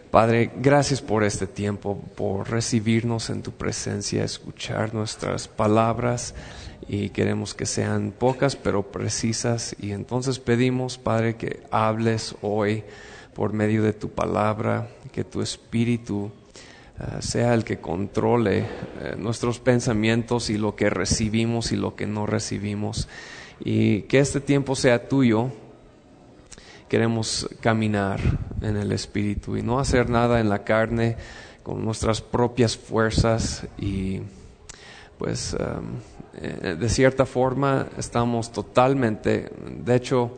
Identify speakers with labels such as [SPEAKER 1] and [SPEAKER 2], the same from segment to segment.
[SPEAKER 1] Padre, gracias por este tiempo, por recibirnos en tu presencia, escuchar nuestras palabras, y queremos que sean pocas pero precisas. Y entonces pedimos, Padre, que hables hoy por medio de tu palabra, que tu Espíritu sea el que controle nuestros pensamientos y lo que recibimos y lo que no recibimos, y que este tiempo sea tuyo. Queremos caminar en el Espíritu y no hacer nada en la carne con nuestras propias fuerzas, y pues de cierta forma estamos totalmente, de hecho,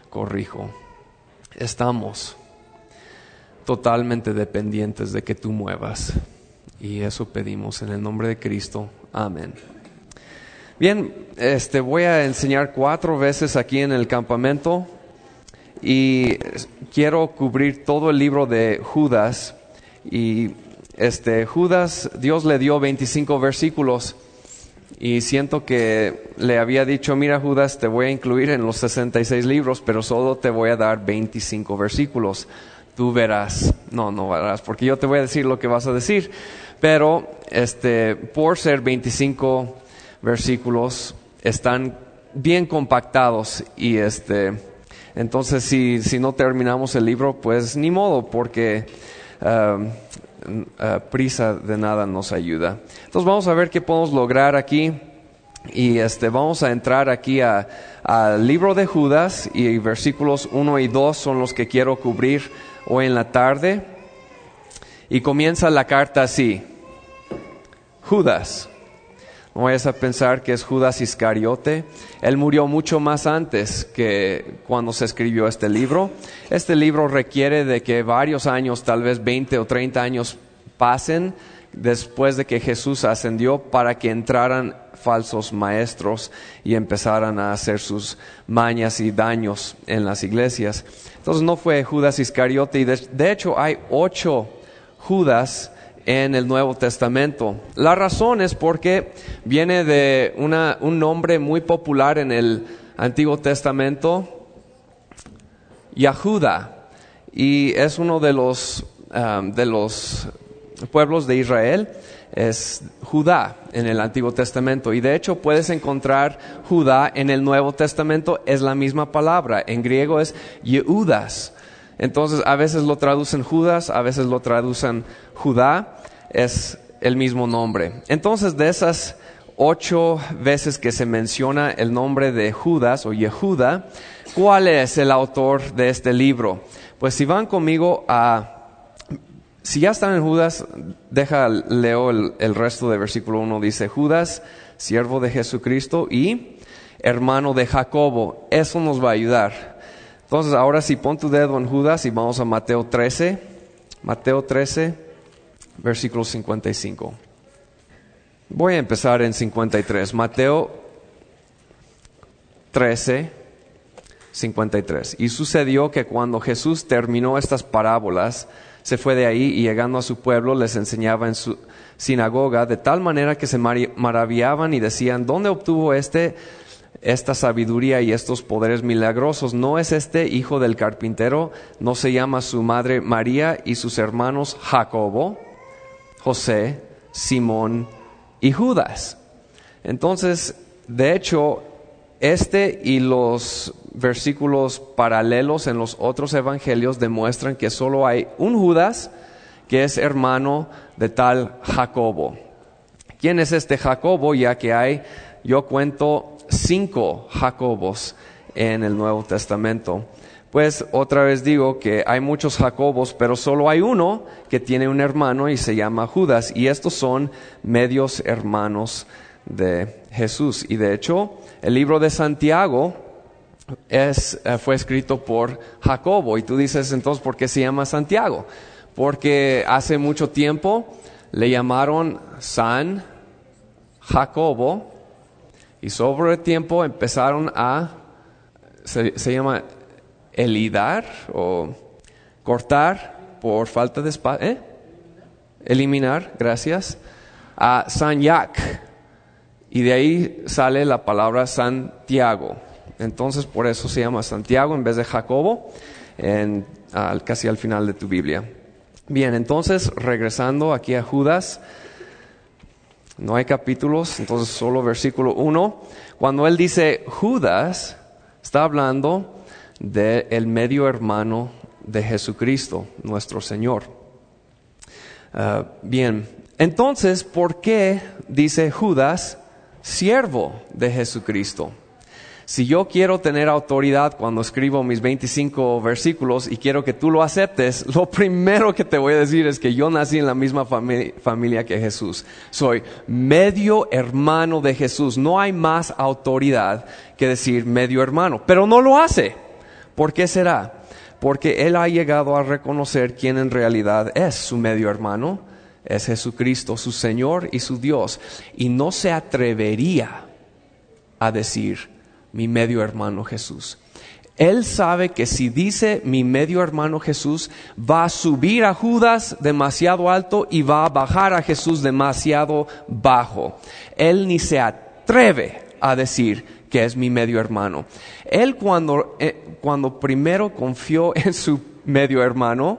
[SPEAKER 1] estamos totalmente dependientes de que tú muevas, y eso pedimos en el nombre de Cristo. Amén. Bien, voy a enseñar 4 veces aquí en el campamento, y quiero cubrir todo el libro de Judas. Y Judas, Dios le dio 25 versículos, y siento que le había dicho: mira, Judas, te voy a incluir en los 66 libros, pero solo te voy a dar 25 versículos. Tú verás. No verás, porque yo te voy a decir lo que vas a decir. Pero por ser 25 versículos, están bien compactados, y entonces si no terminamos el libro, pues ni modo, porque prisa de nada nos ayuda. Entonces vamos a ver qué podemos lograr aquí, y vamos a entrar aquí al libro de Judas, y versículos 1 y 2 son los que quiero cubrir hoy en la tarde. Y comienza la carta así: Judas. No vayas a pensar que es Judas Iscariote. Él murió mucho más antes que cuando se escribió este libro. Este libro requiere de que varios años, tal vez 20 o 30 años pasen después de que Jesús ascendió, para que entraran falsos maestros y empezaran a hacer sus mañas y daños en las iglesias. Entonces no fue Judas Iscariote, y de hecho hay 8 Judas en el Nuevo Testamento. La razón es porque viene de un nombre muy popular en el Antiguo Testamento, Yahuda, y es uno de los pueblos de Israel. Es Judá en el Antiguo Testamento, y de hecho puedes encontrar Judá en el Nuevo Testamento. Es la misma palabra, en griego es Yehudas. Entonces a veces lo traducen Judas, a veces lo traducen Judá. Es el mismo nombre. Entonces, de esas 8 veces que se menciona el nombre de Judas o Yehuda, ¿cuál es el autor de este libro? Pues si van conmigo si ya están en Judas, leo el resto del versículo 1. Dice: Judas, siervo de Jesucristo y hermano de Jacobo. Eso nos va a ayudar. Entonces, ahora sí, pon tu dedo en Judas y vamos a Mateo 13. Mateo 13. Versículo 55. Voy a empezar en 53. Mateo 13, 53. Y sucedió que cuando Jesús terminó estas parábolas, se fue de ahí, y llegando a su pueblo les enseñaba en su sinagoga, de tal manera que se maravillaban y decían: ¿dónde obtuvo esta sabiduría y estos poderes milagrosos? ¿No es este hijo del carpintero? ¿No se llama su madre María y sus hermanos Jacobo, José, Simón y Judas? Entonces, de hecho, y los versículos paralelos en los otros evangelios demuestran que solo hay un Judas que es hermano de tal Jacobo. ¿Quién es este Jacobo? Ya que yo cuento 5 Jacobos en el Nuevo Testamento. Pues otra vez digo que hay muchos Jacobos, pero solo hay uno que tiene un hermano y se llama Judas. Y estos son medios hermanos de Jesús. Y de hecho, el libro de Santiago fue escrito por Jacobo. Y tú dices, entonces, ¿por qué se llama Santiago? Porque hace mucho tiempo le llamaron San Jacobo, y sobre el tiempo empezaron se llama elidar o cortar por falta de espacio, eliminar, gracias, a Sanyac, y de ahí sale la palabra Santiago. Entonces por eso se llama Santiago en vez de Jacobo, casi al final de tu Biblia. Bien, entonces regresando aquí a Judas, no hay capítulos, entonces solo versículo 1. Cuando él dice Judas, está hablando del medio hermano de Jesucristo, nuestro Señor. Bien, entonces, ¿por qué dice Judas, siervo de Jesucristo? Si yo quiero tener autoridad cuando escribo mis 25 versículos y quiero que tú lo aceptes, lo primero que te voy a decir es que yo nací en la misma familia que Jesús. Soy medio hermano de Jesús. No hay más autoridad que decir medio hermano, pero no lo hace. ¿Por qué será? Porque él ha llegado a reconocer quién en realidad es su medio hermano. Es Jesucristo, su Señor y su Dios. Y no se atrevería a decir mi medio hermano Jesús. Él sabe que si dice mi medio hermano Jesús, va a subir a Judas demasiado alto y va a bajar a Jesús demasiado bajo. Él ni se atreve a decir que es mi medio hermano. Él cuando primero confió en su medio hermano,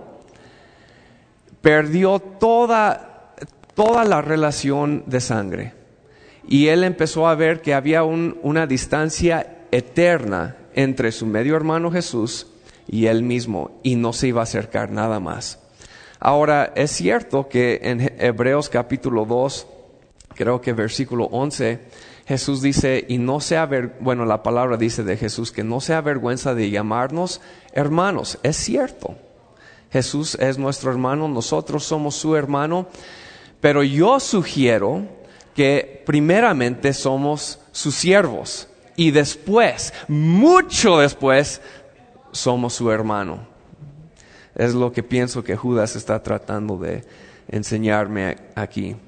[SPEAKER 1] perdió toda la relación de sangre. Y él empezó a ver que había una distancia eterna entre su medio hermano Jesús y él mismo, y no se iba a acercar nada más. Ahora, es cierto que en Hebreos capítulo 2, creo que versículo 11, Jesús dice, la palabra dice de Jesús que no se avergüenza de llamarnos hermanos. Es cierto, Jesús es nuestro hermano, nosotros somos su hermano, pero yo sugiero que primeramente somos sus siervos y después, mucho después, somos su hermano. Es lo que pienso que Judas está tratando de enseñarme aquí.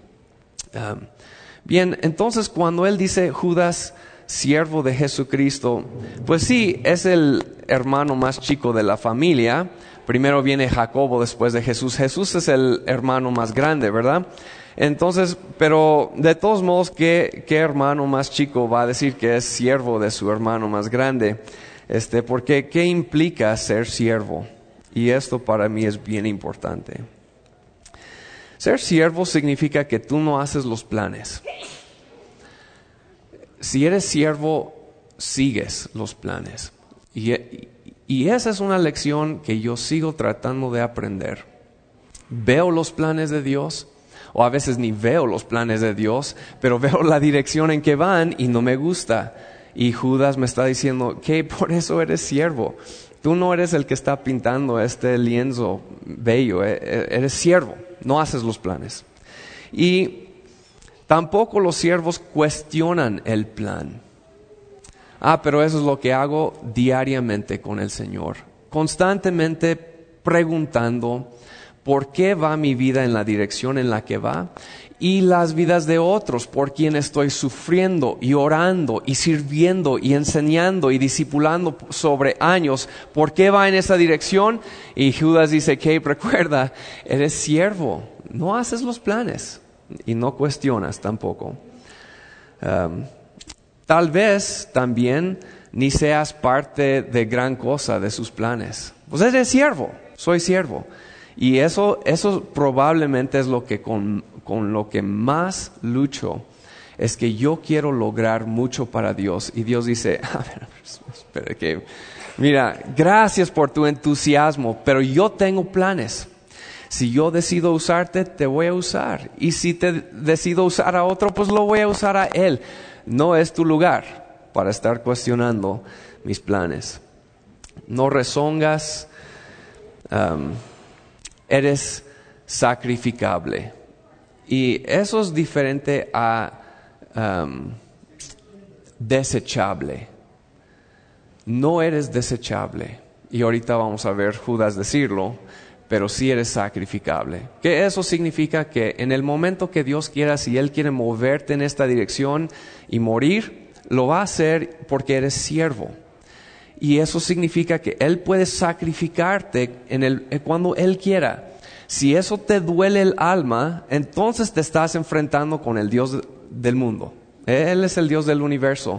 [SPEAKER 1] Bien, entonces cuando él dice Judas, siervo de Jesucristo, pues sí, es el hermano más chico de la familia. Primero viene Jacobo después de Jesús. Jesús es el hermano más grande, ¿verdad? Entonces, pero de todos modos, ¿qué hermano más chico va a decir que es siervo de su hermano más grande? Porque ¿qué implica ser siervo? Y esto para mí es bien importante. Ser siervo significa que tú no haces los planes. Si eres siervo, sigues los planes. Y esa es una lección que yo sigo tratando de aprender. Veo los planes de Dios, o a veces ni veo los planes de Dios, pero veo la dirección en que van y no me gusta. Y Judas me está diciendo que por eso eres siervo. Tú no eres el que está pintando este lienzo bello, eres siervo, no haces los planes. Y tampoco los siervos cuestionan el plan. Pero eso es lo que hago diariamente con el Señor. Constantemente preguntando por qué va mi vida en la dirección en la que va y las vidas de otros por quien estoy sufriendo y orando y sirviendo y enseñando y discipulando sobre años. ¿Por qué va en esa dirección? Y Judas dice, que recuerda, eres siervo, no haces los planes y no cuestionas tampoco. Tal vez también ni seas parte de gran cosa de sus planes. Pues eres siervo, soy siervo. Y eso probablemente es lo que con lo que más lucho, es que yo quiero lograr mucho para Dios. Y Dios dice, mira, gracias por tu entusiasmo, pero yo tengo planes. Si yo decido usarte, te voy a usar. Y si te decido usar a otro, pues lo voy a usar a él. No es tu lugar para estar cuestionando mis planes. No rezongas, eres sacrificable. Y eso es diferente a desechable. No eres desechable. Y ahorita vamos a ver Judas decirlo, pero sí eres sacrificable. Que eso significa que en el momento que Dios quiera, si Él quiere moverte en esta dirección y morir, lo va a hacer porque eres siervo. Y eso significa que Él puede sacrificarte cuando Él quiera. Si eso te duele el alma, entonces te estás enfrentando con el Dios del mundo. Él es el Dios del universo.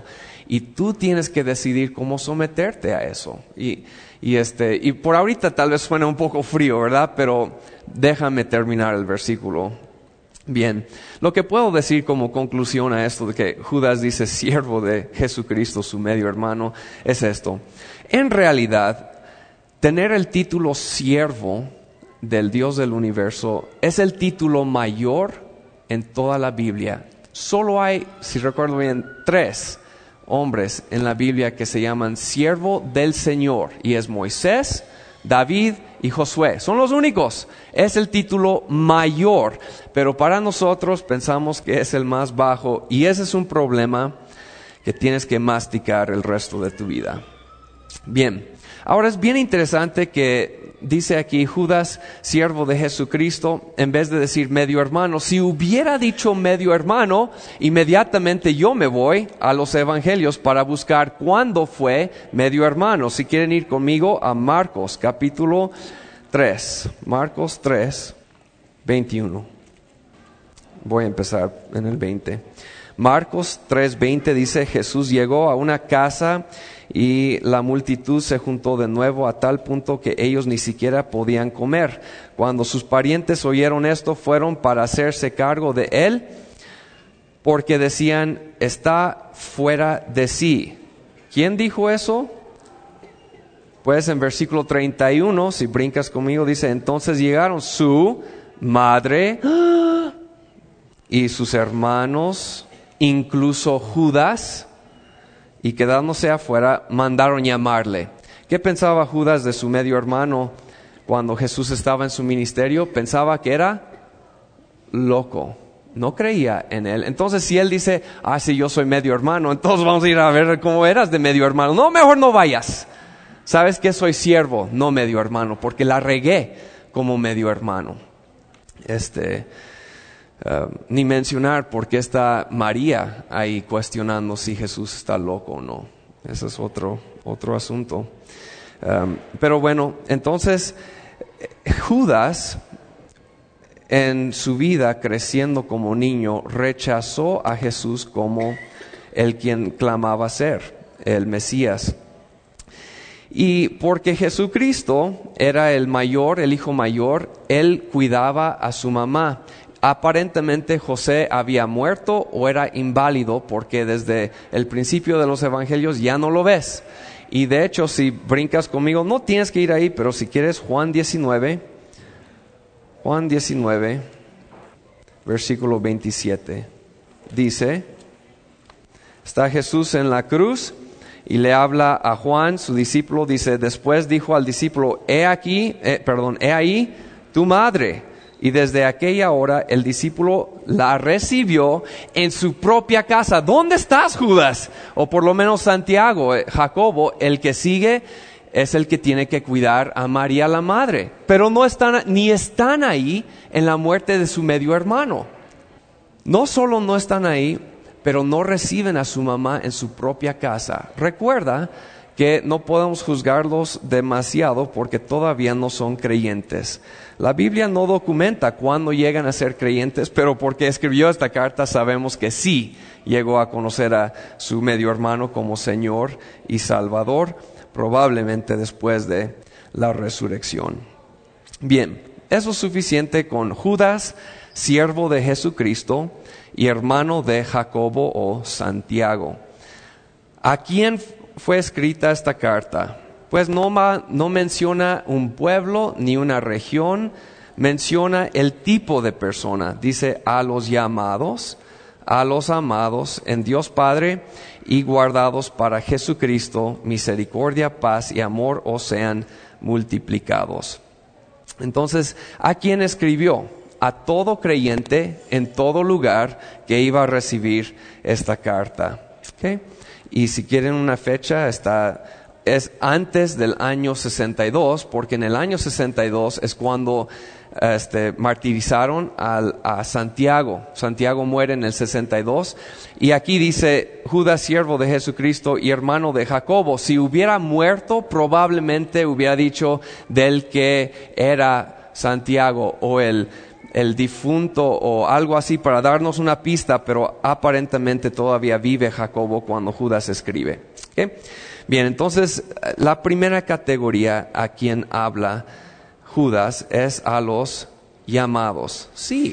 [SPEAKER 1] y tú tienes que decidir cómo someterte a eso. Y por ahorita tal vez suena un poco frío, ¿verdad? Pero déjame terminar el versículo. Bien, lo que puedo decir como conclusión a esto de que Judas dice siervo de Jesucristo, su medio hermano, es esto. En realidad, tener el título siervo del Dios del universo es el título mayor en toda la Biblia. Solo hay, si recuerdo bien, 3 hombres en la Biblia que se llaman siervo del Señor, y es Moisés, David y Josué. Son los únicos. Es el título mayor, pero para nosotros pensamos que es el más bajo, y ese es un problema que tienes que masticar el resto de tu vida. Bien, ahora es bien interesante que dice aquí Judas, siervo de Jesucristo, en vez de decir medio hermano. Si hubiera dicho medio hermano, inmediatamente yo me voy a los evangelios para buscar cuándo fue medio hermano. Si quieren ir conmigo a Marcos capítulo 3, Marcos 3, 21. Voy a empezar en el 20. Marcos 3:20 dice, Jesús llegó a una casa y la multitud se juntó de nuevo a tal punto que ellos ni siquiera podían comer. Cuando sus parientes oyeron esto, fueron para hacerse cargo de él, porque decían, está fuera de sí. ¿Quién dijo eso? Pues en versículo 31, si brincas conmigo, dice, entonces llegaron su madre y sus hermanos, incluso Judas, y quedándose afuera, mandaron llamarle. ¿Qué pensaba Judas de su medio hermano cuando Jesús estaba en su ministerio? Pensaba que era loco, no creía en él. Entonces si él dice, sí, yo soy medio hermano, entonces vamos a ir a ver cómo eras de medio hermano. No, mejor no vayas. ¿Sabes qué? Soy siervo, no medio hermano, porque la regué como medio hermano. Ni mencionar por qué está María ahí cuestionando si Jesús está loco o no. Ese es otro asunto. Pero bueno, entonces Judas en su vida creciendo como niño rechazó a Jesús como el quien clamaba ser, el Mesías. Y porque Jesucristo era el mayor, el hijo mayor, él cuidaba a su mamá. Aparentemente José había muerto o era inválido, porque desde el principio de los evangelios ya no lo ves. Y de hecho, si brincas conmigo, no tienes que ir ahí, pero si quieres, Juan 19, versículo 27, dice, está Jesús en la cruz y le habla a Juan, su discípulo, dice, después dijo al discípulo, he ahí tu madre. Y desde aquella hora el discípulo la recibió en su propia casa. ¿Dónde estás, Judas? O por lo menos Santiago, Jacobo, el que sigue es el que tiene que cuidar a María la madre. Pero no están ahí en la muerte de su medio hermano. No solo no están ahí, pero no reciben a su mamá en su propia casa. Recuerda que no podemos juzgarlos demasiado porque todavía no son creyentes. La Biblia no documenta cuándo llegan a ser creyentes, pero porque escribió esta carta sabemos que sí llegó a conocer a su medio hermano como Señor y Salvador, probablemente después de la resurrección. Bien, eso es suficiente con Judas, siervo de Jesucristo y hermano de Jacobo o Santiago. ¿A quién fue escrita esta carta? Pues no menciona un pueblo ni una región, menciona el tipo de persona. Dice a los llamados, a los amados en Dios Padre y guardados para Jesucristo, misericordia, paz y amor os sean multiplicados. Entonces, ¿a quién escribió? A todo creyente en todo lugar que iba a recibir esta carta. ¿Okay? Y si quieren una fecha, es antes del año 62, porque en el año 62 es cuando martirizaron a Santiago. Santiago muere en el 62. Y aquí dice, Judas, siervo de Jesucristo y hermano de Jacobo. Si hubiera muerto, probablemente hubiera dicho del que era Santiago o el el difunto o algo así para darnos una pista, pero aparentemente todavía vive Jacobo cuando Judas escribe. ¿Okay? Bien, entonces la primera categoría a quien habla Judas es a los llamados. Sí,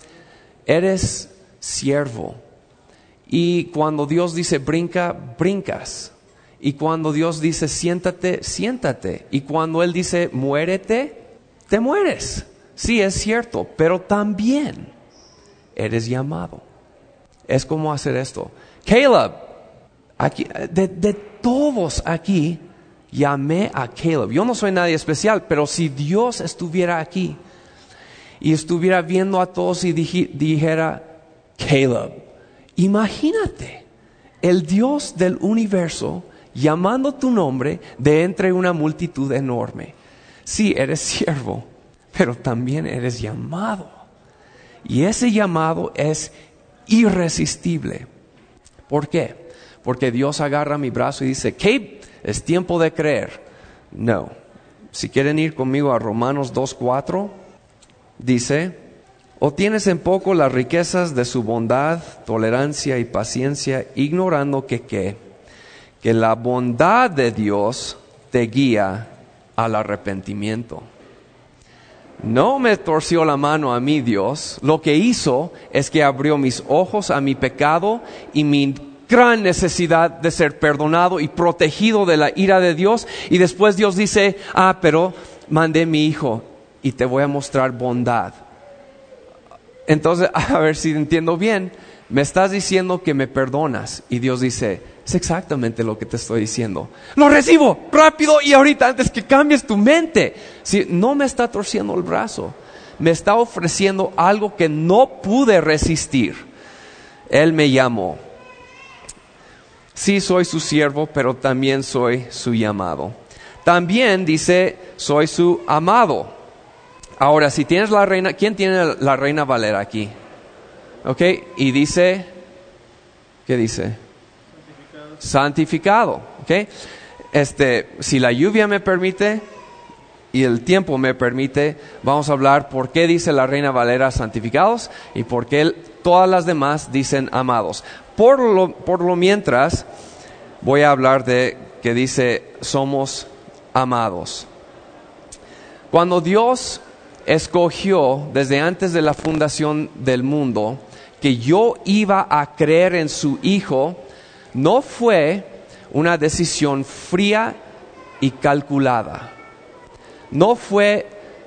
[SPEAKER 1] eres siervo. Y cuando Dios dice brinca, brincas. Y cuando Dios dice siéntate, siéntate. Y cuando Él dice muérete, te mueres. Sí, es cierto, pero también eres llamado. Es como hacer esto. Caleb, aquí, de todos aquí, llamé a Caleb. Yo no soy nadie especial, pero si Dios estuviera aquí y estuviera viendo a todos y dijera, Caleb, imagínate, el Dios del universo llamando tu nombre de entre una multitud enorme. Sí, eres siervo, pero también eres llamado. Y ese llamado es irresistible. ¿Por qué? Porque Dios agarra mi brazo y dice, Kate, es tiempo de creer. No. Si quieren ir conmigo a Romanos 2:4, dice, ¿o tienes en poco las riquezas de su bondad, tolerancia y paciencia, ignorando que la bondad de Dios te guía al arrepentimiento? No me torció la mano a mí Dios, lo que hizo es que abrió mis ojos a mi pecado y mi gran necesidad de ser perdonado y protegido de la ira de Dios. Y después Dios dice, pero mandé mi hijo y te voy a mostrar bondad. Entonces, a ver si entiendo bien, me estás diciendo que me perdonas. Y Dios dice, es exactamente lo que te estoy diciendo. Lo recibo rápido y ahorita antes que cambies tu mente. Si no me está torciendo el brazo, me está ofreciendo algo que no pude resistir. Él me llamó. Sí, soy su siervo, pero también soy su llamado. También dice, soy su amado. Ahora, si tienes la reina, ¿quién tiene la Reina Valera aquí? ¿Ok? Y dice, ¿qué dice? Santificado. ¿Ok? Si la lluvia me permite y el tiempo me permite, vamos a hablar por qué dice la Reina Valera santificados y por qué todas las demás dicen amados. Por lo mientras, voy a hablar de que dice somos amados. Cuando Dios escogió desde antes de la fundación del mundo que yo iba a creer en su Hijo, no fue una decisión fría y calculada. No fue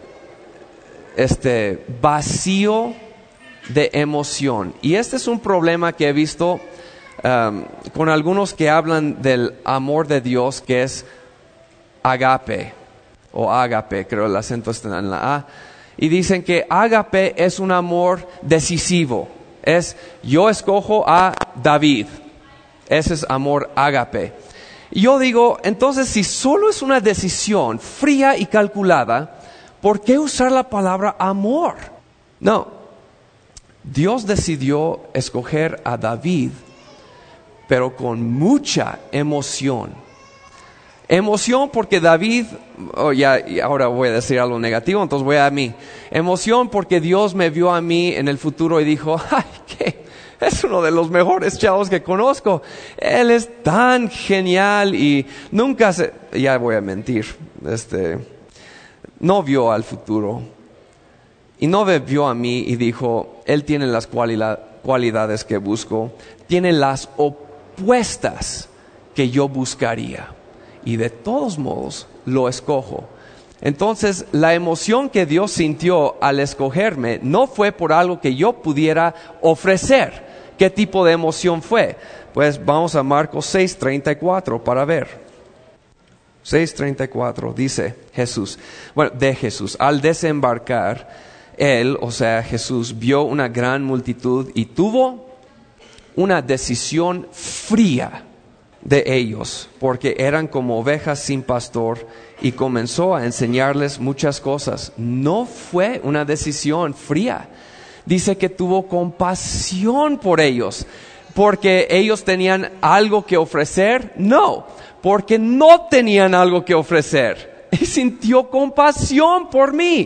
[SPEAKER 1] vacío de emoción. Y este es un problema que he visto con algunos que hablan del amor de Dios, que es agape o ágape, creo el acento está en la A, y dicen que ágape es un amor decisivo. Es yo escojo a David. Ese es amor ágape. Y yo digo, entonces si solo es una decisión fría y calculada, ¿por qué usar la palabra amor? No. Dios decidió escoger a David, pero con mucha emoción. Emoción porque David, y ahora voy a decir algo negativo, entonces voy a mí. Emoción porque Dios me vio a mí en el futuro y dijo, ¡ay, qué! Es uno de los mejores chavos que conozco. Él es tan genial y nunca ya voy a mentir, no vio al futuro. Y no me vio a mí y dijo, él tiene las cualidades que busco, tiene las opuestas que yo buscaría. Y de todos modos lo escojo. Entonces la emoción que Dios sintió al escogerme no fue por algo que yo pudiera ofrecer. ¿Qué tipo de emoción fue? Pues vamos a Marcos 6:34 para ver. 6:34 dice Jesús. De Jesús. Al desembarcar, Él, o sea Jesús, vio una gran multitud y tuvo una decisión fría de ellos, porque eran como ovejas sin pastor, y comenzó a enseñarles muchas cosas. No fue una decisión fría. Dice que tuvo compasión por ellos, porque ellos tenían algo que ofrecer. No, porque no tenían algo que ofrecer. Y sintió compasión por mí.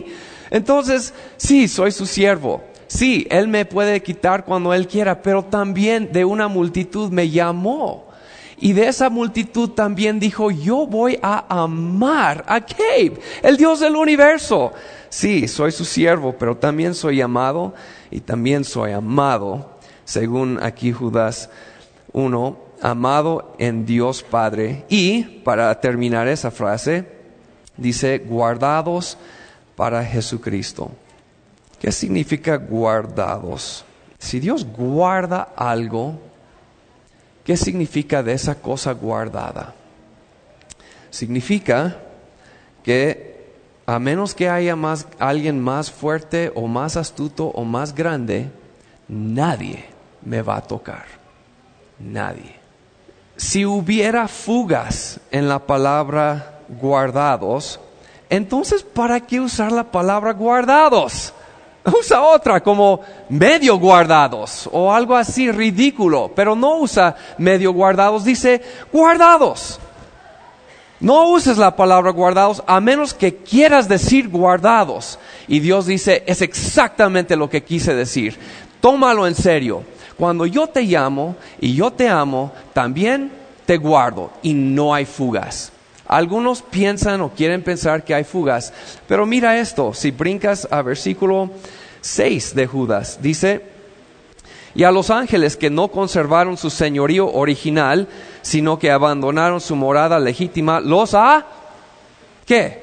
[SPEAKER 1] Entonces, sí, soy su siervo. Sí, Él me puede quitar cuando Él quiera, pero también de una multitud me llamó. Y de esa multitud también dijo, yo voy a amar a Gabe, el Dios del universo. Sí, soy su siervo, pero también soy llamado y también soy amado. Según aquí Judas 1, amado en Dios Padre. Y para terminar esa frase, dice, guardados para Jesucristo. ¿Qué significa guardados? Si Dios guarda algo, ¿qué significa de esa cosa guardada? Significa que a menos que haya alguien más fuerte o más astuto o más grande, nadie me va a tocar. Nadie. Si hubiera fugas en la palabra guardados, entonces ¿para qué usar la palabra guardados? Usa otra como medio guardados o algo así ridículo, pero no usa medio guardados, dice guardados. No uses la palabra guardados a menos que quieras decir guardados. Y Dios dice, es exactamente lo que quise decir. Tómalo en serio. Cuando yo te llamo y yo te amo, también te guardo y no hay fugas. Algunos piensan o quieren pensar que hay fugas, pero mira esto, si brincas a versículo 6 de Judas, dice, y a los ángeles que no conservaron su señorío original, sino que abandonaron su morada legítima, los ha, ¿qué?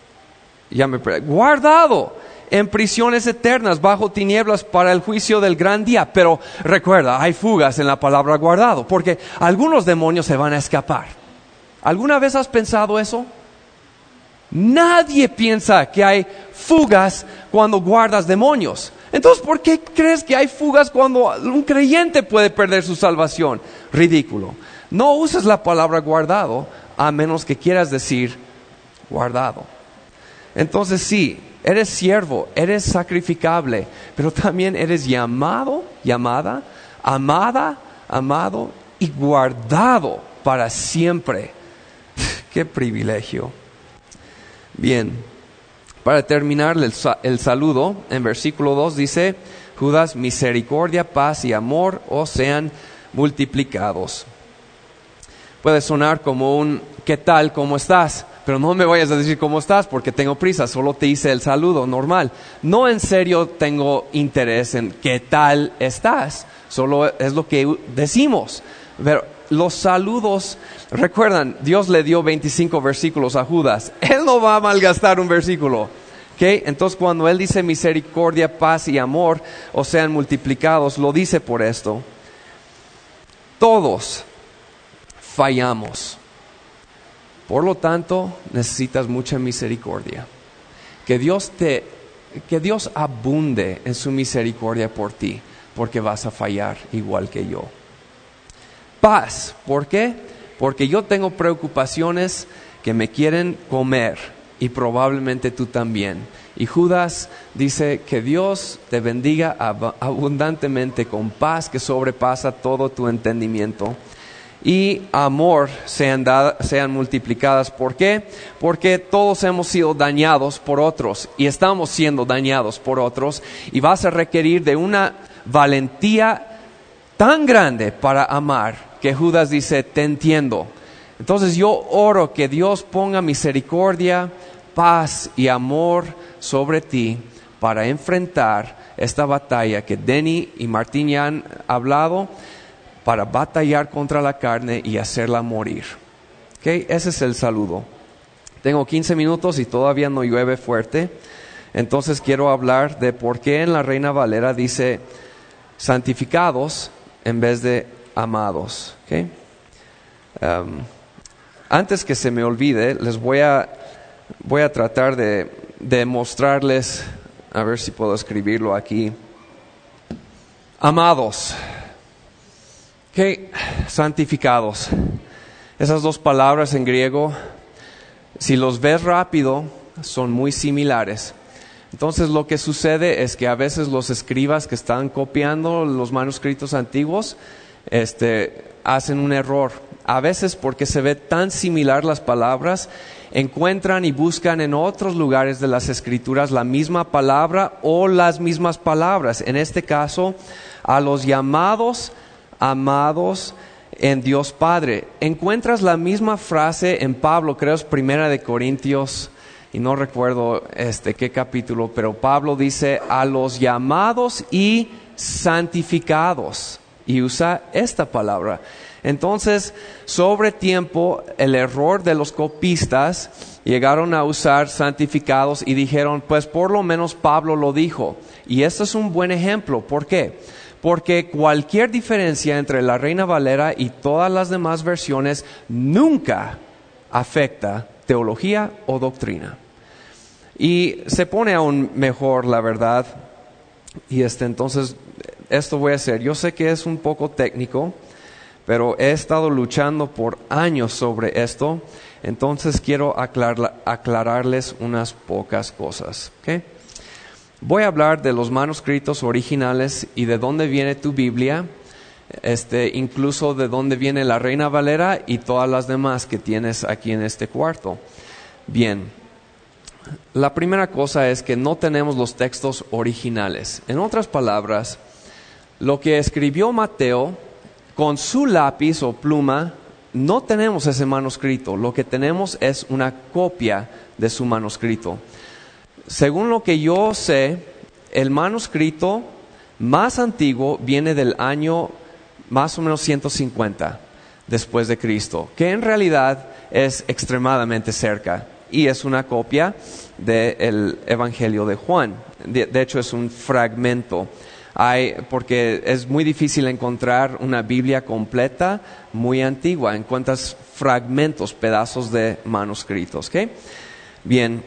[SPEAKER 1] Guardado en prisiones eternas, bajo tinieblas para el juicio del gran día. Pero recuerda, hay fugas en la palabra guardado, porque algunos demonios se van a escapar. ¿Alguna vez has pensado eso? Nadie piensa que hay fugas cuando guardas demonios. Entonces, ¿por qué crees que hay fugas cuando un creyente puede perder su salvación? Ridículo. No uses la palabra guardado a menos que quieras decir guardado. Entonces sí, eres siervo, eres sacrificable, pero también eres llamado, llamada, amada, amado y guardado para siempre. ¡Qué privilegio! Bien, para terminar el saludo, en versículo 2 dice, Judas, misericordia, paz y amor os sean multiplicados. Puede sonar como un ¿qué tal? ¿Cómo estás? Pero no me vayas a decir cómo estás porque tengo prisa, solo te hice el saludo normal. No en serio tengo interés en ¿qué tal estás? Solo es lo que decimos. Pero los saludos, recuerdan, Dios le dio 25 versículos a Judas. Él no va a malgastar un versículo. ¿Okay? Entonces cuando Él dice misericordia, paz y amor os sean multiplicados, lo dice por esto. Todos fallamos. Por lo tanto, necesitas mucha misericordia. Que Dios abunde en su misericordia por ti, porque vas a fallar igual que yo. Paz, ¿por qué? Porque yo tengo preocupaciones que me quieren comer y probablemente tú también. Y Judas dice que Dios te bendiga abundantemente con paz que sobrepasa todo tu entendimiento. Y amor sean multiplicadas. ¿Por qué? Porque todos hemos sido dañados por otros y estamos siendo dañados por otros. Y vas a requerir de una valentía tan grande para amar que Judas dice, te entiendo. Entonces yo oro que Dios ponga misericordia, paz y amor sobre ti para enfrentar esta batalla que Denny y Martín ya han hablado, para batallar contra la carne y hacerla morir. ¿Okay? Ese es el saludo. Tengo 15 minutos y todavía no llueve fuerte. Entonces quiero hablar de por qué en la Reina Valera dice santificados en vez de amados. ¿Okay? Antes que se me olvide, les voy a tratar de mostrarles, a ver si puedo escribirlo aquí. Amados. ¿Okay? Santificados. Esas dos palabras en griego, si los ves rápido, son muy similares. Entonces lo que sucede es que a veces los escribas que están copiando los manuscritos antiguos, hacen un error. A veces porque se ve tan similar las palabras, encuentran y buscan en otros lugares de las Escrituras la misma palabra o las mismas palabras. En este caso, a los llamados, amados en Dios Padre. Encuentras la misma frase en Pablo, creo es 1 Corintios, y no recuerdo qué capítulo, pero Pablo dice a los llamados y santificados, y usa esta palabra. Entonces, sobre tiempo, el error de los copistas llegaron a usar santificados y dijeron, pues por lo menos Pablo lo dijo. Y esto es un buen ejemplo. ¿Por qué? Porque cualquier diferencia entre la Reina Valera y todas las demás versiones nunca afecta teología o doctrina. Y se pone aún mejor, la verdad. Y entonces, esto voy a hacer. Yo sé que es un poco técnico, pero he estado luchando por años sobre esto. Entonces quiero aclararles unas pocas cosas. ¿Okay? Voy a hablar de los manuscritos originales y de dónde viene tu Biblia, incluso de dónde viene la Reina Valera y todas las demás que tienes aquí en este cuarto. Bien. La primera cosa es que no tenemos los textos originales. En otras palabras, lo que escribió Mateo con su lápiz o pluma, no tenemos ese manuscrito. Lo que tenemos es una copia de su manuscrito. Según lo que yo sé, el manuscrito más antiguo viene del año más o menos 150 después de Cristo, que en realidad es extremadamente cerca. Y es una copia del Evangelio de Juan. De hecho, es un fragmento. Porque es muy difícil encontrar una Biblia completa, muy antigua. Encuentras fragmentos, pedazos de manuscritos. ¿Okay? Bien,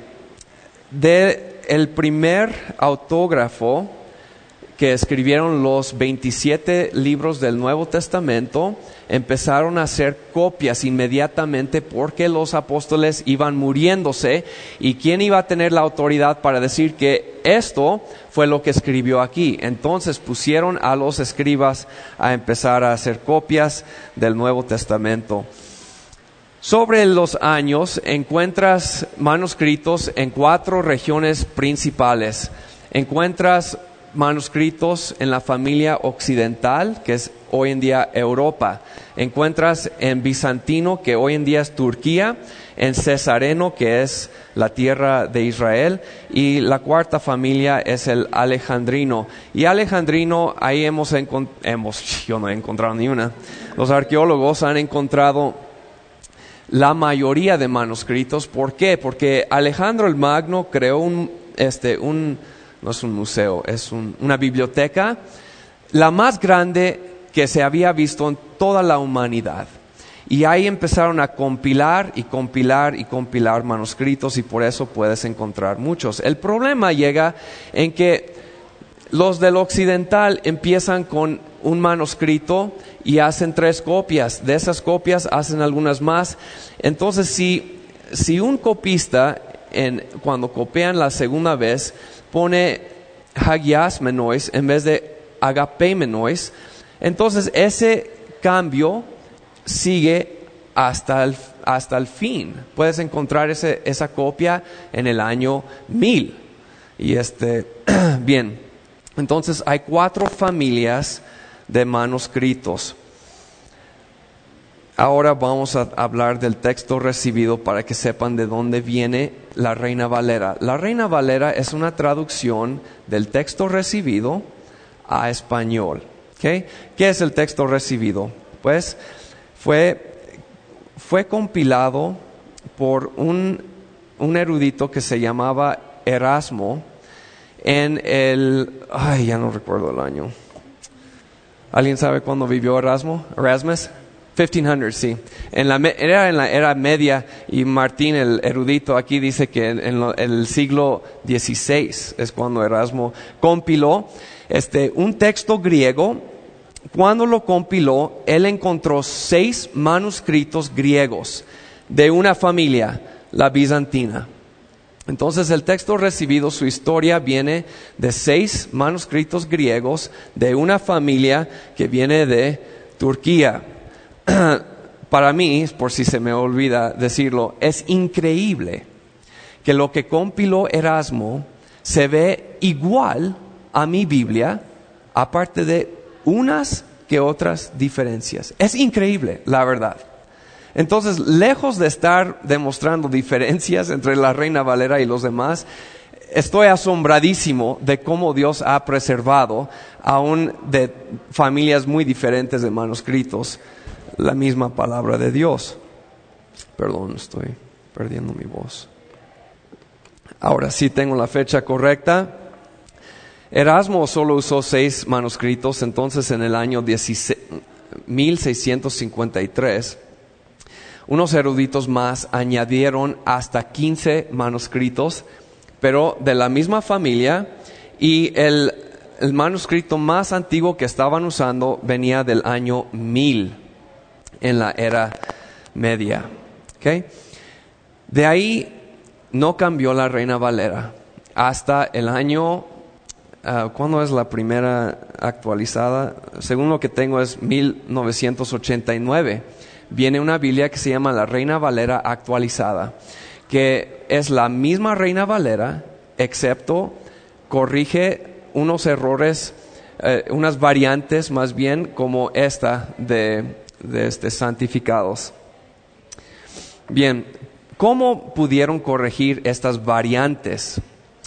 [SPEAKER 1] el primer autógrafo que escribieron los 27 libros del Nuevo Testamento, empezaron a hacer copias inmediatamente porque los apóstoles iban muriéndose, y ¿quién iba a tener la autoridad para decir que esto fue lo que escribió aquí? Entonces pusieron a los escribas a empezar a hacer copias del Nuevo Testamento. Sobre los años encuentras manuscritos en 4 regiones principales. Encuentras manuscritos en la familia occidental, que es hoy en día Europa. Encuentras en bizantino, que hoy en día es Turquía, en cesareno, que es la tierra de Israel, y la cuarta familia es el alejandrino. Y alejandrino, ahí yo no he encontrado ni una. Los arqueólogos han encontrado la mayoría de manuscritos. ¿Por qué? Porque Alejandro el Magno creó no es un museo, es una biblioteca, la más grande que se había visto en toda la humanidad. Y ahí empezaron a compilar manuscritos, y por eso puedes encontrar muchos. El problema llega en que los del occidental empiezan con un manuscrito y hacen 3 copias. De esas copias hacen algunas más. Entonces, si un copista, cuando copian la segunda vez, pone hagiasmenois en vez de agapemenois, entonces ese cambio sigue hasta el fin. Puedes encontrar esa copia en el año 1000. Y bien, entonces hay 4 familias de manuscritos. Ahora vamos a hablar del texto recibido para que sepan de dónde viene la Reina Valera. La Reina Valera es una traducción del texto recibido a español. ¿Okay? ¿Qué es el texto recibido? Pues fue compilado por un erudito que se llamaba Erasmo en ya no recuerdo el año. ¿Alguien sabe cuándo vivió Erasmus? 1500, sí. Era en la Era Media, y Martín, el erudito, aquí dice que en el siglo XVI es cuando Erasmo compiló un texto griego. Cuando lo compiló, él encontró 6 manuscritos griegos de una familia, la bizantina. Entonces el texto recibido, su historia viene de 6 manuscritos griegos de una familia que viene de Turquía. Para mí, por si se me olvida decirlo, es increíble que lo que compiló Erasmo se ve igual a mi Biblia, aparte de unas que otras diferencias. Es increíble, la verdad. Entonces, lejos de estar demostrando diferencias entre la Reina Valera y los demás, estoy asombradísimo de cómo Dios ha preservado, aún de familias muy diferentes de manuscritos, la misma palabra de Dios. Perdón, estoy perdiendo mi voz. Ahora sí tengo la fecha correcta. Erasmo solo usó 6 manuscritos, entonces en el año 1653, unos eruditos más añadieron hasta 15 manuscritos, pero de la misma familia, y el manuscrito más antiguo que estaban usando venía del año 1000 en la era media. ¿Okay? De ahí no cambió la Reina Valera hasta el año, ¿cuándo es la primera actualizada? Según lo que tengo es 1989. Viene una Biblia que se llama la Reina Valera actualizada, que es la misma Reina Valera, excepto corrige unos errores, unas variantes más bien, como esta de santificados. Bien, ¿cómo pudieron corregir estas variantes?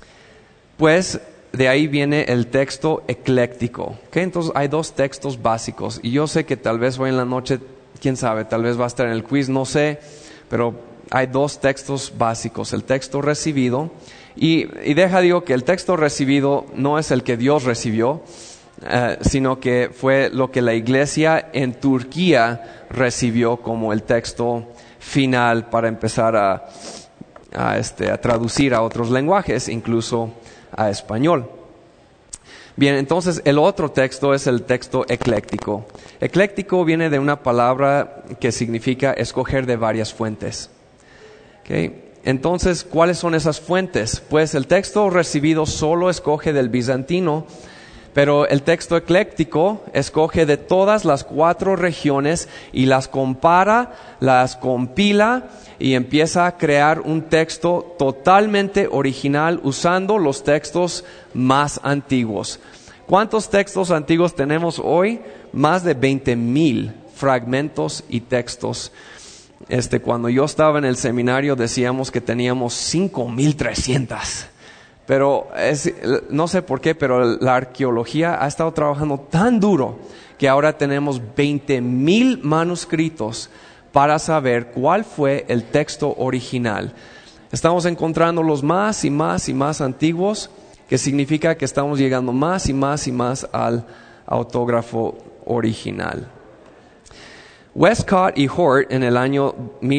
[SPEAKER 1] Pues de ahí viene el texto ecléctico. ¿Okay? Entonces hay 2 textos básicos, y yo sé que tal vez hoy en la noche, quién sabe, tal vez va a estar en el quiz, no sé, pero hay 2 textos básicos: el texto recibido, y digo que el texto recibido no es el que Dios recibió, sino que fue lo que la iglesia en Turquía recibió como el texto final para empezar a traducir a otros lenguajes, incluso a español. Bien, entonces el otro texto es el texto ecléctico. Ecléctico viene de una palabra que significa escoger de varias fuentes. ¿Okay? Entonces, ¿cuáles son esas fuentes? Pues el texto recibido solo escoge del bizantino, pero el texto ecléctico escoge de todas las 4 regiones y las compara, las compila y empieza a crear un texto totalmente original usando los textos más antiguos. ¿Cuántos textos antiguos tenemos hoy? Más de 20,000 fragmentos y textos. Cuando yo estaba en el seminario decíamos que teníamos 5,300. Pero no sé por qué, pero la arqueología ha estado trabajando tan duro que ahora tenemos 20,000 manuscritos para saber cuál fue el texto original. Estamos encontrando los más y más y más antiguos, que significa que estamos llegando más y más y más al autógrafo original. Westcott y Hort en el año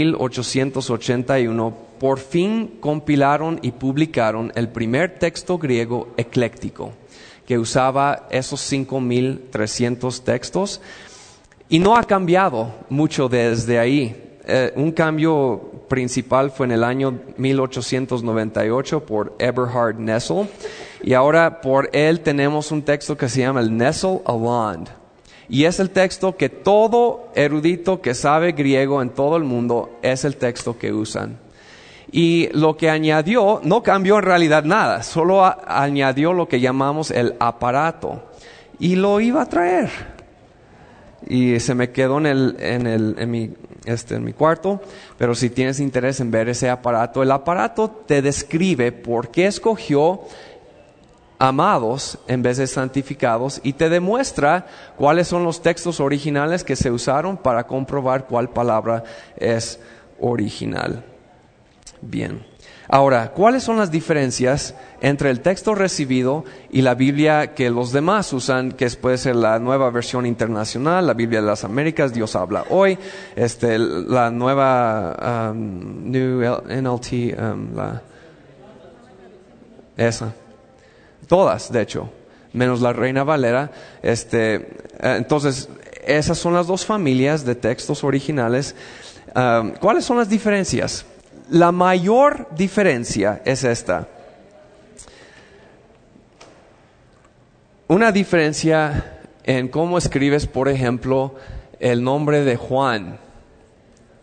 [SPEAKER 1] 1881 por fin compilaron y publicaron el primer texto griego ecléctico, que usaba esos 5,300 textos, y no ha cambiado mucho desde ahí. Un cambio principal fue en el año 1898 por Eberhard Nessel, y ahora por él tenemos un texto que se llama el Nessel Aland. Y es el texto que todo erudito que sabe griego en todo el mundo es el texto que usan. Y lo que añadió, no cambió en realidad nada, solo añadió lo que llamamos el aparato. Y lo iba a traer. Y se me quedó en mi cuarto, pero si tienes interés en ver ese aparato, el aparato te describe por qué escogió amados en vez de santificados, y te demuestra cuáles son los textos originales que se usaron para comprobar cuál palabra es original. Bien. Ahora, ¿cuáles son las diferencias entre el texto recibido y la Biblia que los demás usan, que puede ser la Nueva Versión Internacional, la Biblia de las Américas, Dios habla hoy, la nueva New NLT, esa? Todas, de hecho, menos la Reina Valera. Entonces, esas son las 2 familias de textos originales. ¿Cuáles son las diferencias? La mayor diferencia es esta. Una diferencia en cómo escribes, por ejemplo, el nombre de Juan.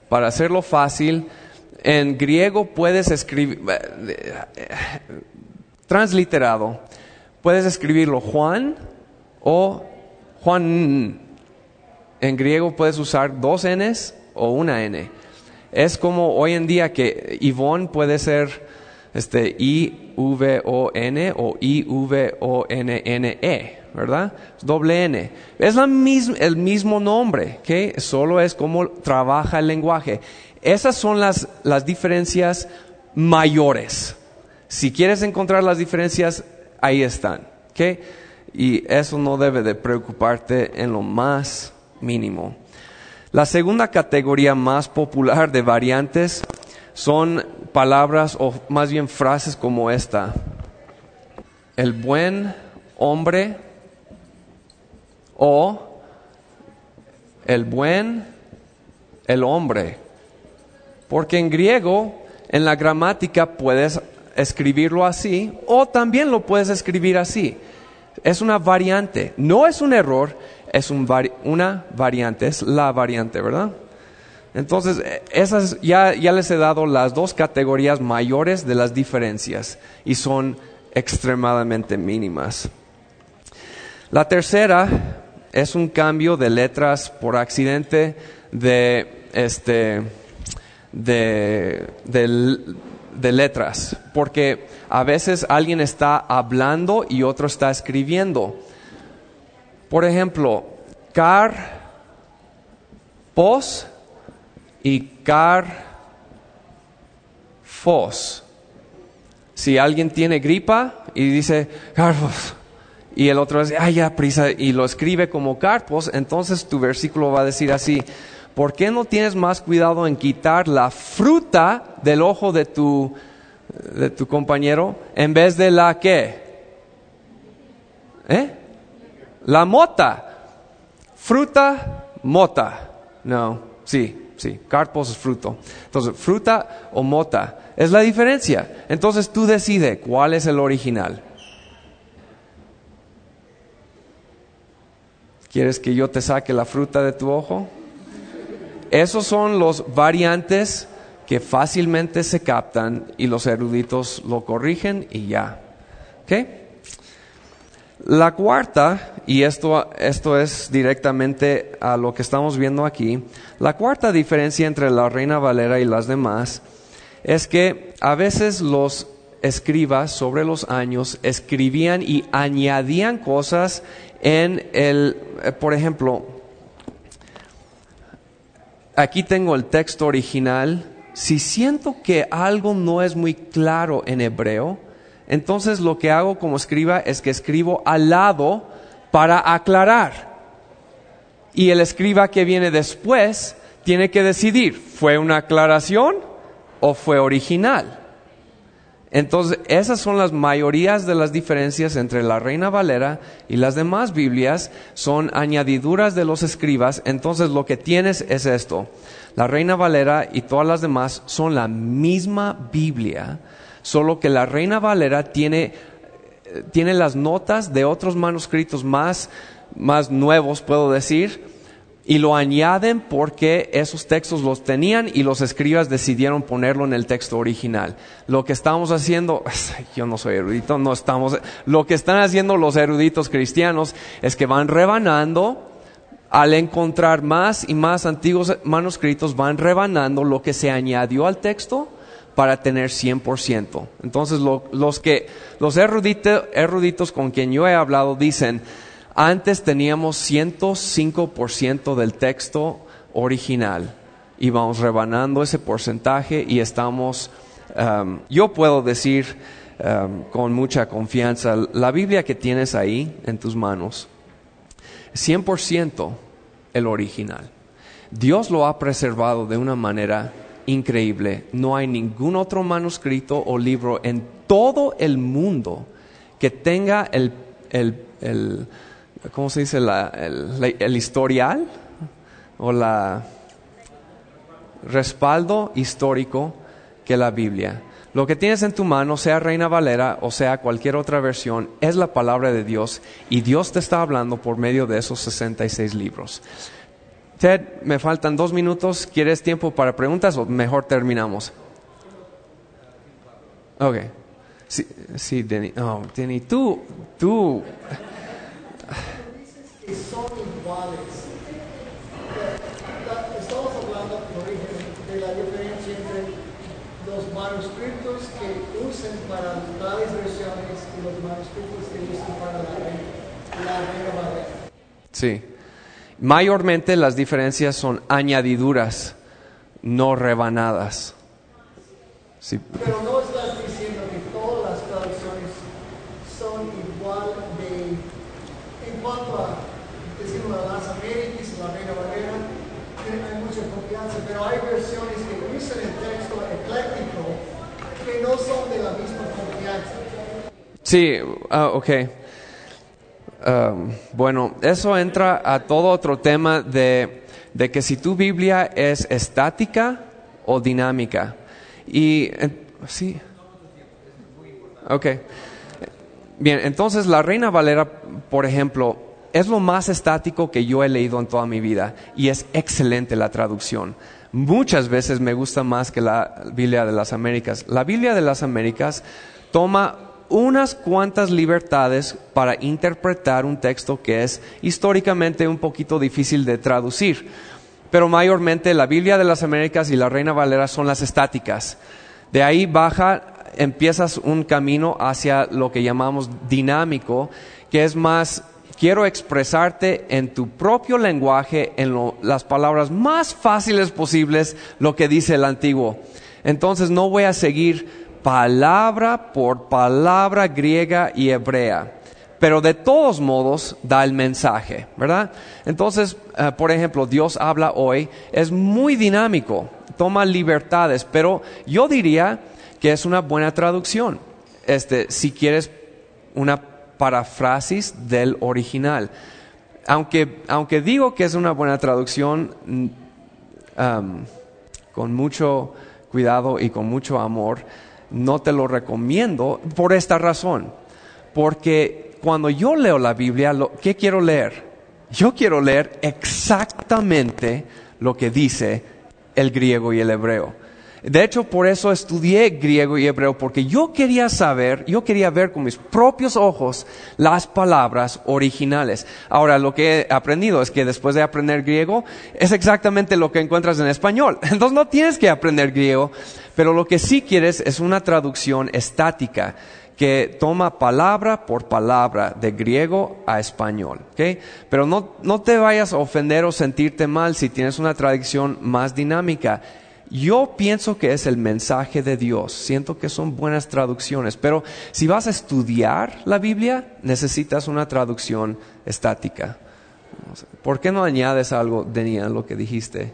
[SPEAKER 1] para hacerlo fácil, en griego puedes escribir, transliterado, puedes escribirlo Juan o Juan. En griego puedes usar 2 N's o una N. Es como hoy en día que Ivonne puede ser I-V-O-N o I-V-O-N-N-E, ¿verdad? Doble N. Es el mismo nombre, ¿okay? Solo es como trabaja el lenguaje. Esas son las diferencias mayores. Si quieres encontrar las diferencias, ahí están, ¿okay? Y eso no debe de preocuparte en lo más mínimo. La segunda categoría más popular de variantes son palabras o más bien frases como esta: el buen hombre o el hombre. Porque en griego, en la gramática puedes escribirlo así o también lo puedes escribir así. Es una variante, no es un error, es una variante, es la variante, ¿verdad? Entonces, esas ya les he dado las 2 categorías mayores de las diferencias y son extremadamente mínimas. La tercera es un cambio de letras por accidente de letras, porque a veces alguien está hablando y otro está escribiendo. Por ejemplo, pos y fos. Si alguien tiene gripa y dice carpos y el otro dice ya prisa y lo escribe como carpos, entonces tu versículo va a decir así: ¿por qué no tienes más cuidado en quitar la fruta del ojo de tu compañero en vez de la ¿qué? La mota. Fruta, mota. No, sí, carpos es fruto. Entonces, fruta o mota es la diferencia. Entonces tú decides cuál es el original. ¿Quieres que yo te saque la fruta de tu ojo? Esos son los variantes que fácilmente se captan y los eruditos lo corrigen y ya. ¿Ok? La cuarta, y esto es directamente a lo que estamos viendo aquí, la cuarta diferencia entre la Reina Valera y las demás es que a veces los escribas sobre los años escribían y añadían cosas por ejemplo, aquí tengo el texto original. Si siento que algo no es muy claro en hebreo, entonces lo que hago como escriba es que escribo al lado para aclarar. Y el escriba que viene después tiene que decidir, ¿fue una aclaración o fue original? Entonces, esas son las mayorías de las diferencias entre la Reina Valera y las demás Biblias, son añadiduras de los escribas. Entonces, lo que tienes es esto: la Reina Valera y todas las demás son la misma Biblia, solo que la Reina Valera tiene las notas de otros manuscritos más nuevos, puedo decir, y lo añaden porque esos textos los tenían y los escribas decidieron ponerlo en el texto original. Lo que estamos haciendo, yo no soy erudito, lo que están haciendo los eruditos cristianos es que van rebanando. Al encontrar más y más antiguos manuscritos, van rebanando lo que se añadió al texto para tener 100%. Entonces los eruditos con quien yo he hablado dicen: antes teníamos 105% del texto original y vamos rebanando ese porcentaje y estamos, yo puedo decir con mucha confianza, la Biblia que tienes ahí en tus manos, 100% el original. Dios lo ha preservado de una manera increíble. No hay ningún otro manuscrito o libro en todo el mundo que tenga el ¿cómo se dice? El historial o la respaldo histórico que la Biblia. Lo que tienes en tu mano, sea Reina Valera o sea cualquier otra versión, es la palabra de Dios y Dios te está hablando por medio de esos 66 libros. Ted, me faltan 2 minutos. ¿Quieres tiempo para preguntas o mejor terminamos? Ok. Sí, Denny. Oh, Denny, tú.
[SPEAKER 2] Dices que son iguales. Estamos hablando, por ejemplo, de la diferencia entre los manuscritos que usan para tales versiones y los manuscritos que usan para la Reina Valera.
[SPEAKER 1] Sí. Mayormente las diferencias son añadiduras, no rebanadas. Sí.
[SPEAKER 2] Pero no estás diciendo que todas las traducciones son igual en cuanto a, decimos, las Américas, la Reina Valera, hay mucha confianza, pero hay versiones que usan el texto ecléctico que no son de la misma confianza.
[SPEAKER 1] Sí, ok. Bueno, eso entra a todo otro tema de que si tu Biblia es estática o dinámica. Y sí. Ok. Bien, entonces la Reina Valera, por ejemplo, es lo más estático que yo he leído en toda mi vida y es excelente la traducción. Muchas veces me gusta más que la Biblia de las Américas. La Biblia de las Américas toma unas cuantas libertades para interpretar un texto que es históricamente un poquito difícil de traducir. Pero mayormente la Biblia de las Américas y la Reina Valera son las estáticas. De ahí empiezas un camino hacia lo que llamamos dinámico, que es más, quiero expresarte en tu propio lenguaje, en las palabras más fáciles posibles, lo que dice el Antiguo. Entonces no voy a seguir palabra por palabra griega y hebrea, pero de todos modos da el mensaje, ¿verdad? Entonces, por ejemplo, Dios habla hoy, es muy dinámico, toma libertades, pero yo diría que es una buena traducción. Si quieres una paráfrasis del original, aunque digo que es una buena traducción, con mucho cuidado y con mucho amor, no te lo recomiendo por esta razón. Porque cuando yo leo la Biblia, ¿qué quiero leer? Yo quiero leer exactamente lo que dice el griego y el hebreo. De hecho, por eso estudié griego y hebreo, porque yo quería ver con mis propios ojos las palabras originales. Ahora, lo que he aprendido es que después de aprender griego, es exactamente lo que encuentras en español. Entonces no tienes que aprender griego, pero lo que sí quieres es una traducción estática, que toma palabra por palabra de griego a español, ¿okay? Pero no te vayas a ofender o sentirte mal si tienes una traducción más dinámica. Yo pienso que es el mensaje de Dios. Siento que son buenas traducciones, pero si vas a estudiar la Biblia, necesitas una traducción estática. ¿Por qué no añades algo, Denny, a lo que dijiste?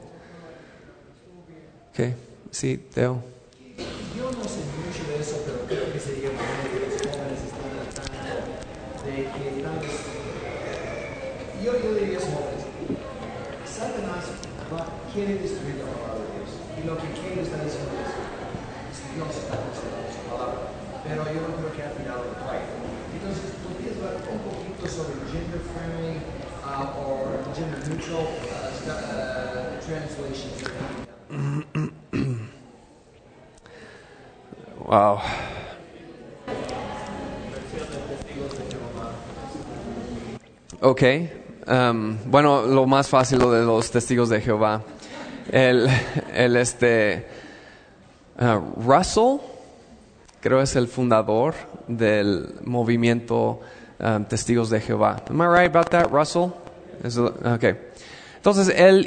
[SPEAKER 1] ¿Qué? Sí, Teo.
[SPEAKER 3] Yo no sé mucho de eso, pero creo que sería bueno que los jóvenes estén al tanto de que tal vez, yo diría a los jóvenes, Satanás quiere destruir la palabra de Dios, y lo que quiere está diciendo es Dios está considerando su palabra, pero yo no creo que al final lo traiga. Entonces, ¿podrías hablar un poquito sobre gender friendly o gender neutral translations?
[SPEAKER 1] Wow. Ok. Bueno, lo más fácil lo de los testigos de Jehová. Russell, creo es el fundador del movimiento Testigos de Jehová. Am I right about that, Russell? Okay. Entonces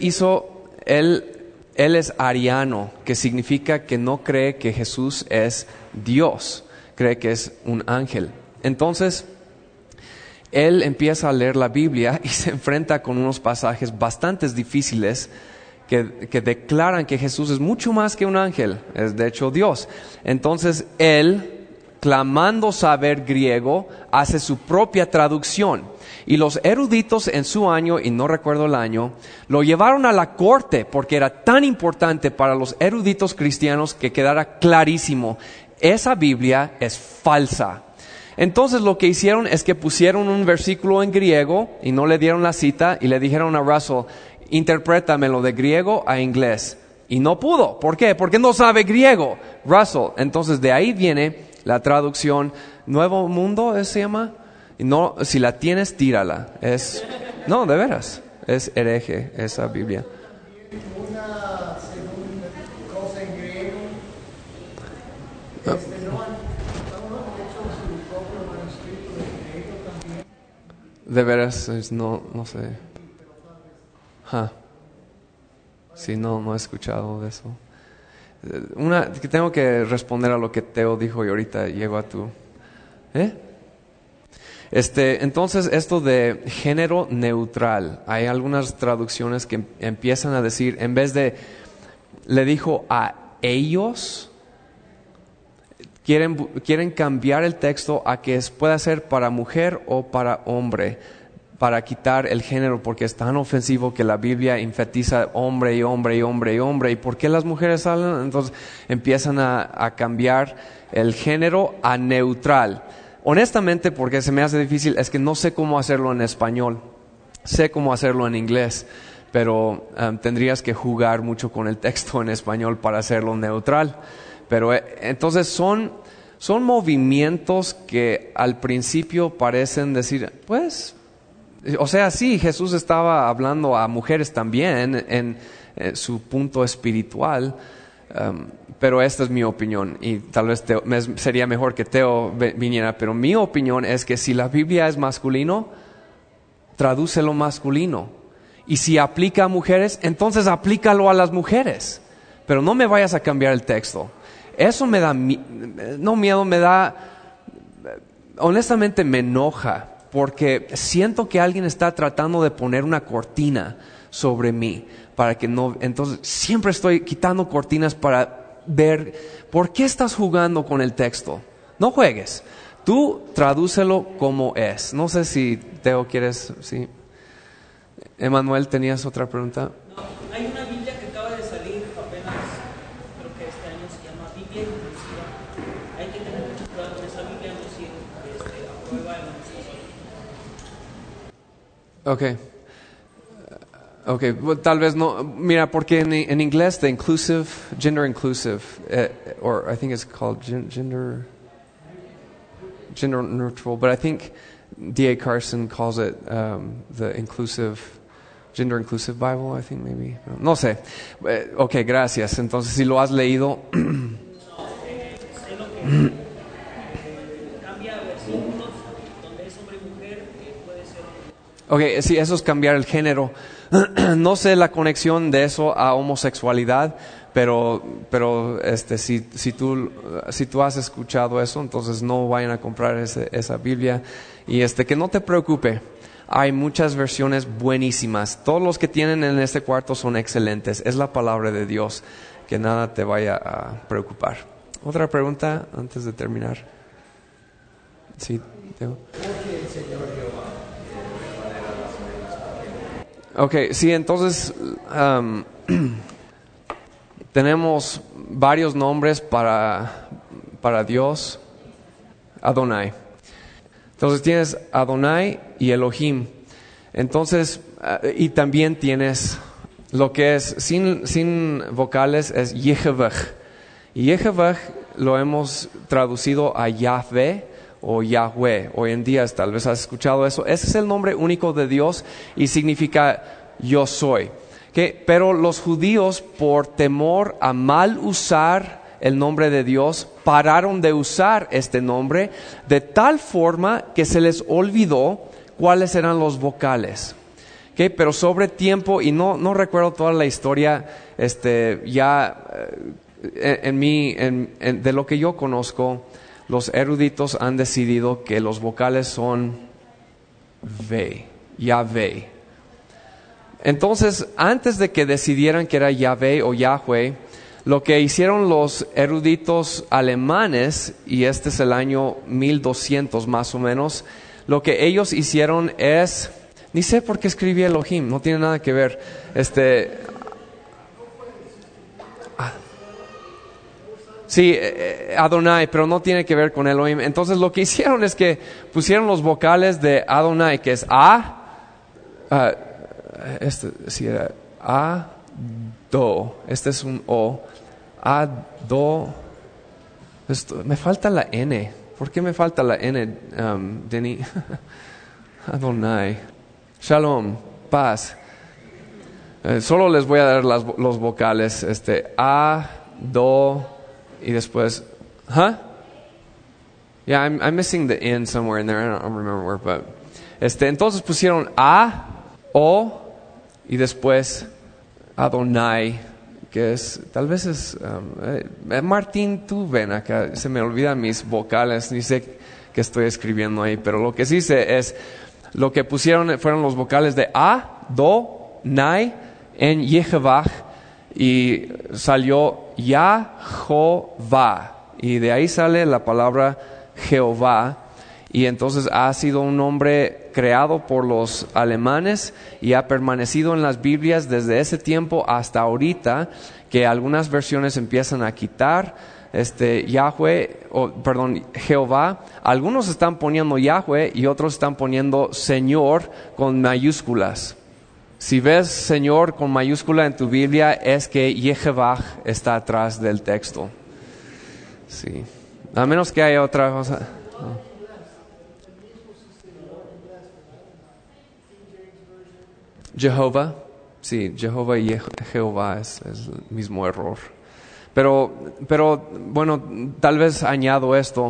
[SPEAKER 1] él es ariano, que significa que no cree que Jesús es Dios, cree que es un ángel. Entonces, él empieza a leer la Biblia y se enfrenta con unos pasajes bastante difíciles que declaran que Jesús es mucho más que un ángel, es de hecho Dios. Entonces, él, clamando saber griego, hace su propia traducción. Y los eruditos en su año, y no recuerdo el año, lo llevaron a la corte porque era tan importante para los eruditos cristianos que quedara clarísimo, esa Biblia es falsa. Entonces lo que hicieron es que pusieron un versículo en griego y no le dieron la cita y le dijeron a Russell, interprétamelo de griego a inglés. Y no pudo. ¿Por qué? Porque no sabe griego. Russell. Entonces de ahí viene la traducción Nuevo Mundo, ¿se llama? Y no, si la tienes, tírala. No, de veras. Es hereje esa Biblia.
[SPEAKER 2] Una segunda cosa en griego. No han hecho su propio manuscrito de griego también.
[SPEAKER 1] De veras, no sé. Sí, no he escuchado de eso. Que tengo que responder a lo que Teo dijo y ahorita llego a tu... Entonces, esto de género neutral, hay algunas traducciones que empiezan a decir, en vez de, le dijo a ellos, quieren cambiar el texto a que pueda ser para mujer o para hombre, para quitar el género, porque es tan ofensivo que la Biblia enfatiza hombre y hombre y hombre y hombre. ¿Y por qué las mujeres hablan? Entonces empiezan a cambiar el género a neutral. Honestamente, porque se me hace difícil, es que no sé cómo hacerlo en español. Sé cómo hacerlo en inglés, pero tendrías que jugar mucho con el texto en español para hacerlo neutral. Pero entonces son movimientos que al principio parecen decir, pues... O sea, sí, Jesús estaba hablando a mujeres también en su punto espiritual, pero esta es mi opinión y tal vez sería mejor que Teo viniera, pero mi opinión es que si la Biblia es masculino, tradúcelo masculino. Y si aplica a mujeres, entonces aplícalo a las mujeres. Pero no me vayas a cambiar el texto. Eso me da, miedo, me da, honestamente me enoja. Porque siento que alguien está tratando de poner una cortina sobre mí para que no. Entonces siempre estoy quitando cortinas para ver por qué estás jugando con el texto. No juegues. Tú tradúcelo como es. No sé si Teo quieres. Sí. Emanuel, ¿tenías otra pregunta?
[SPEAKER 4] No, hay una Biblia que acaba de salir apenas, creo que este año se llama Biblia Inclusiva. Hay que tener mucho cuidado con esa Biblia, no si aprueba el
[SPEAKER 1] Okay, well, tal vez no. Mira, porque en inglés the inclusive, gender inclusive, or I think it's called gender neutral, but I think D.A. Carson calls it the gender inclusive Bible, I think maybe. No sé. Okay, gracias. Entonces, si lo has leído. Okay, sí, eso es cambiar el género. No sé la conexión de eso a homosexualidad, pero si tú has escuchado eso, entonces no vayan a comprar esa Biblia. Y que no te preocupe, hay muchas versiones buenísimas. Todos los que tienen en este cuarto son excelentes. Es la palabra de Dios, que nada te vaya a preocupar. ¿Otra pregunta antes de terminar? Sí, Teo. Okay, sí, entonces tenemos varios nombres para Dios. Adonai. Entonces tienes Adonai y Elohim. Entonces, y también tienes lo que es sin vocales, es Yehovah. Y Yehovah lo hemos traducido a Yahvé o Yahweh. Hoy en día tal vez has escuchado eso. Ese es el nombre único de Dios y significa yo soy. Pero los judíos, por temor a mal usar el nombre de Dios, pararon de usar este nombre de tal forma que se les olvidó cuáles eran los vocales. Pero sobre tiempo, y no recuerdo toda la historia, de lo que yo conozco, los eruditos han decidido que los vocales son Yahvé. Entonces, antes de que decidieran que era Yahvé o Yahweh, lo que hicieron los eruditos alemanes, y este es el año 1200 más o menos, lo que ellos hicieron es, ni sé por qué escribí Elohim, no tiene nada que ver, sí, Adonai, pero no tiene que ver con Elohim. Entonces lo que hicieron es que pusieron los vocales de Adonai, que es A, si era A, do, este es un O, A, do, me falta la N. ¿Por qué me falta la N, Denny? Adonai. Shalom, paz. Solo les voy a dar los vocales, A, do, y después, Yeah, I'm missing the N somewhere in there. I don't remember where, but entonces pusieron A, O, y después Adonai, que es, tal vez es, Martín, tú ven acá, se me olvidan mis vocales, ni sé qué estoy escribiendo ahí, pero lo que sí sé es, lo que pusieron fueron los vocales de A, Do, Nai, en Yehovah, y salió Yahová, y de ahí sale la palabra Jehová, y entonces ha sido un nombre creado por los alemanes y ha permanecido en las Biblias desde ese tiempo hasta ahorita, que algunas versiones empiezan a quitar Jehová. Algunos están poniendo Yahweh y otros están poniendo Señor con mayúsculas. Si ves Señor con mayúscula en tu Biblia, es que Yehovah está atrás del texto. Sí. A menos que haya otra cosa. Jehová, sí, Jehová y Jehová es el mismo error. Pero bueno, tal vez añado esto.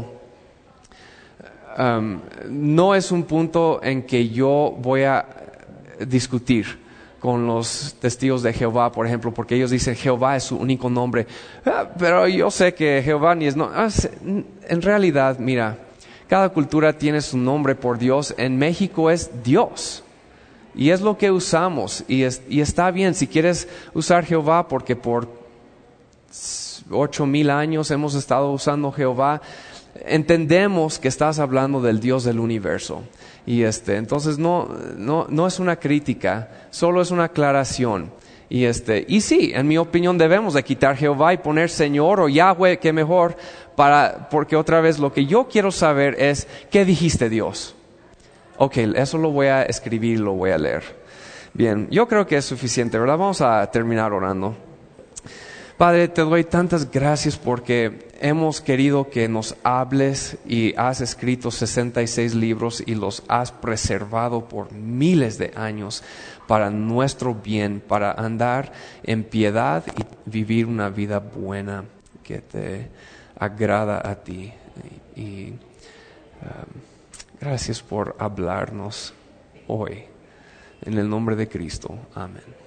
[SPEAKER 1] No es un punto en que yo voy a discutir con los testigos de Jehová, por ejemplo, porque ellos dicen Jehová es su único nombre. Pero yo sé que Jehová ni es... en realidad, mira, cada cultura tiene su nombre por Dios. En México es Dios. Y es lo que usamos. Y está bien si quieres usar Jehová, porque por 8,000 años hemos estado usando Jehová. Entendemos que estás hablando del Dios del universo. Y entonces no es una crítica, solo es una aclaración. Y sí, en mi opinión debemos de quitar Jehová y poner Señor o Yahweh, que mejor, porque otra vez lo que yo quiero saber es, ¿qué dijiste Dios? Ok, eso lo voy a escribir, lo voy a leer. Bien, yo creo que es suficiente, ¿verdad? Vamos a terminar orando. Padre, te doy tantas gracias porque hemos querido que nos hables y has escrito 66 libros y los has preservado por miles de años para nuestro bien, para andar en piedad y vivir una vida buena que te agrada a ti. Gracias por hablarnos hoy. En el nombre de Cristo. Amén.